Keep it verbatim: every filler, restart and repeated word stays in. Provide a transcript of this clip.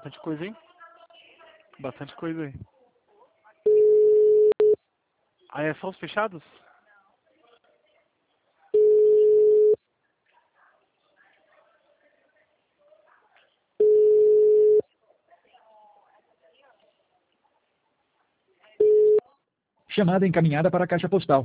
bastante coisa, hein? Bastante coisa aí. Aí é só os fechados? Chamada encaminhada para a caixa postal